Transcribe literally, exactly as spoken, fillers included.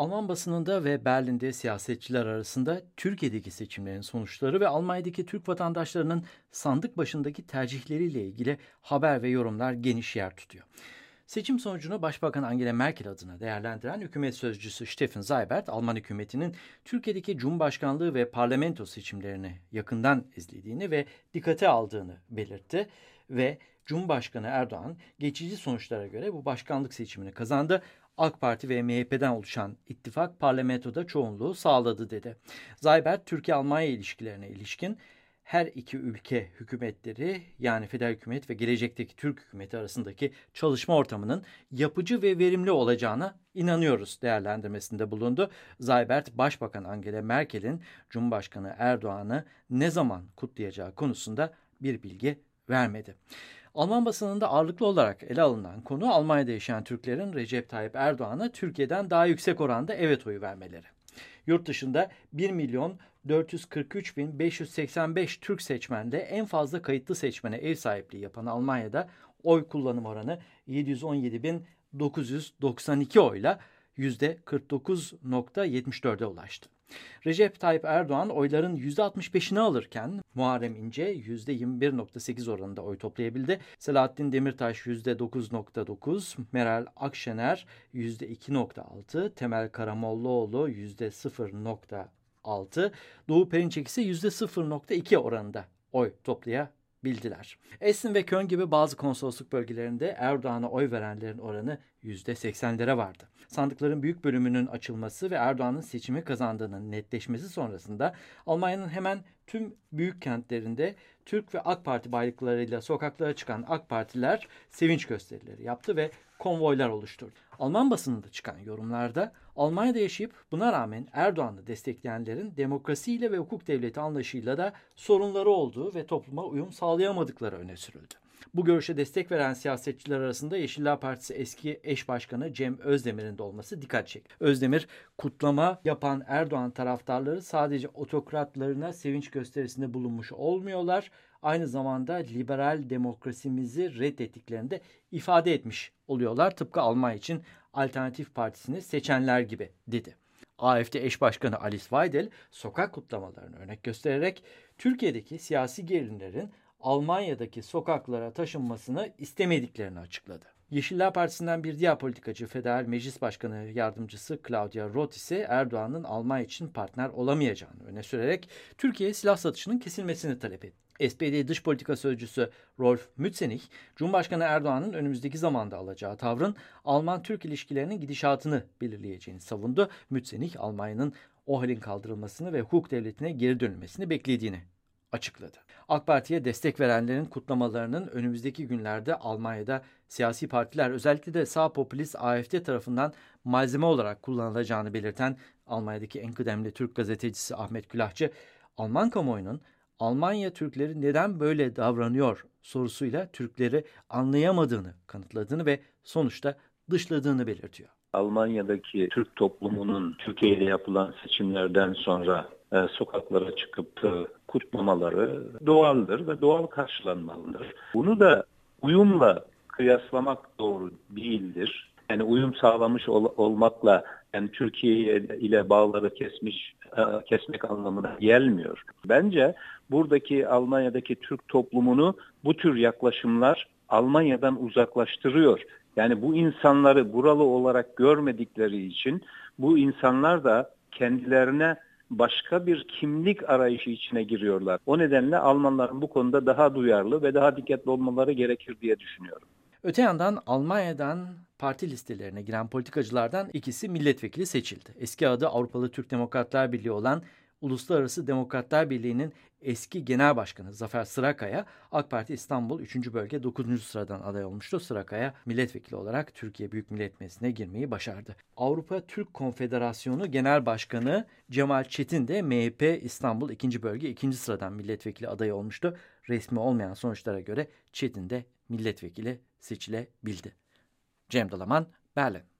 Alman basınında ve Berlin'de siyasetçiler arasında Türkiye'deki seçimlerin sonuçları ve Almanya'daki Türk vatandaşlarının sandık başındaki tercihleriyle ilgili haber ve yorumlar geniş yer tutuyor. Seçim sonucunu Başbakan Angela Merkel adına değerlendiren hükümet sözcüsü Steffen Seibert, Alman hükümetinin Türkiye'deki Cumhurbaşkanlığı ve parlamento seçimlerini yakından izlediğini ve dikkate aldığını belirtti ve Cumhurbaşkanı Erdoğan geçici sonuçlara göre bu başkanlık seçimini kazandı. AK Parti ve M H P'den oluşan ittifak parlamentoda çoğunluğu sağladı dedi. Seibert, Türkiye-Almanya ilişkilerine ilişkin her iki ülke hükümetleri yani federal hükümet ve gelecekteki Türk hükümeti arasındaki çalışma ortamının yapıcı ve verimli olacağına inanıyoruz değerlendirmesinde bulundu. Seibert, Başbakan Angela Merkel'in Cumhurbaşkanı Erdoğan'ı ne zaman kutlayacağı konusunda bir bilgi vermedi. Alman basınında ağırlıklı olarak ele alınan konu Almanya'da yaşayan Türklerin Recep Tayyip Erdoğan'a Türkiye'den daha yüksek oranda evet oyu vermeleri. Yurt dışında bir milyon dört yüz kırk üç bin beş yüz seksen beş Türk seçmende en fazla kayıtlı seçmene ev sahipliği yapan Almanya'da oy kullanım oranı yedi yüz on yedi bin dokuz yüz doksan iki oyla yüzde kırk dokuz virgül yetmiş dörde ulaştı. Recep Tayyip Erdoğan oyların yüzde altmış beşini alırken Muharrem İnce yüzde yirmi bir virgül sekiz oranında oy toplayabildi. Selahattin Demirtaş yüzde dokuz virgül dokuz, Meral Akşener yüzde iki virgül altı, Temel Karamollaoğlu yüzde sıfır virgül altı, Doğu Perinçek ise yüzde sıfır virgül iki oranında oy toplayabildiler. Esin ve Köln gibi bazı konsolosluk bölgelerinde Erdoğan'a oy verenlerin oranı yüzde seksenlere vardı. Sandıkların büyük bölümünün açılması ve Erdoğan'ın seçimi kazandığının netleşmesi sonrasında Almanya'nın hemen tüm büyük kentlerinde Türk ve AK Parti bayraklarıyla sokaklara çıkan AK Partiler sevinç gösterileri yaptı ve konvoylar oluşturdu. Alman basınında çıkan yorumlarda Almanya'da yaşayıp buna rağmen Erdoğan'ı destekleyenlerin demokrasiyle ve hukuk devleti anlayışıyla da sorunları olduğu ve topluma uyum sağlayamadıkları öne sürüldü. Bu görüşe destek veren siyasetçiler arasında Yeşiller Partisi eski eş başkanı Cem Özdemir'in de olması dikkat çekti. Özdemir, kutlama yapan Erdoğan taraftarları sadece otokratlarına sevinç gösterisinde bulunmuş olmuyorlar, aynı zamanda liberal demokrasimizi reddettiklerini de ifade etmiş oluyorlar. Tıpkı Almanya için Alternatif Partisi'ni seçenler gibi dedi. A F D eş başkanı Alice Weidel sokak kutlamalarını örnek göstererek Türkiye'deki siyasi gerilimlerin Almanya'daki sokaklara taşınmasını istemediklerini açıkladı. Yeşiller Partisi'nden bir diğer politikacı Federal Meclis Başkanı Yardımcısı Claudia Roth ise Erdoğan'ın Almanya için partner olamayacağını öne sürerek Türkiye'ye silah satışının kesilmesini talep etti. S P D Dış Politika Sözcüsü Rolf Mützenich, Cumhurbaşkanı Erdoğan'ın önümüzdeki zamanda alacağı tavrın Alman-Türk ilişkilerinin gidişatını belirleyeceğini savundu. Mützenich, Almanya'nın o halin kaldırılmasını ve hukuk devletine geri dönülmesini beklediğini açıkladı. AK Parti'ye destek verenlerin kutlamalarının önümüzdeki günlerde Almanya'da siyasi partiler, özellikle de sağ popülist A F D tarafından malzeme olarak kullanılacağını belirten Almanya'daki en kıdemli Türk gazetecisi Ahmet Külahçı, Alman kamuoyunun Almanya Türkleri neden böyle davranıyor sorusuyla Türkleri anlayamadığını kanıtladığını ve sonuçta dışladığını belirtiyor. Almanya'daki Türk toplumunun Türkiye'de yapılan seçimlerden sonra e, sokaklara çıkıp e, kutlamaları doğaldır ve doğal karşılanmalıdır. Bunu da uyumla kıyaslamak doğru değildir. Yani uyum sağlamış ol, olmakla yani Türkiye ile bağları kesmiş e, kesmek anlamına gelmiyor. Bence buradaki Almanya'daki Türk toplumunu bu tür yaklaşımlar Almanya'dan uzaklaştırıyor. Yani bu insanları buralı olarak görmedikleri için bu insanlar da kendilerine başka bir kimlik arayışı içine giriyorlar. O nedenle Almanların bu konuda daha duyarlı ve daha dikkatli olmaları gerekir diye düşünüyorum. Öte yandan Almanya'dan parti listelerine giren politikacılardan ikisi milletvekili seçildi. Eski adı Avrupalı Türk Demokratlar Birliği olan Uluslararası Demokratlar Birliği'nin eski genel başkanı Zafer Sırakaya, AK Parti İstanbul üçüncü bölge dokuzuncu sıradan aday olmuştu. Sırakaya milletvekili olarak Türkiye Büyük Millet Meclisi'ne girmeyi başardı. Avrupa Türk Konfederasyonu Genel Başkanı Cemal Çetin de M H P İstanbul ikinci bölge ikinci sıradan milletvekili adayı olmuştu. Resmi olmayan sonuçlara göre Çetin de milletvekili seçilebildi. Cem Dalaman, Berlin.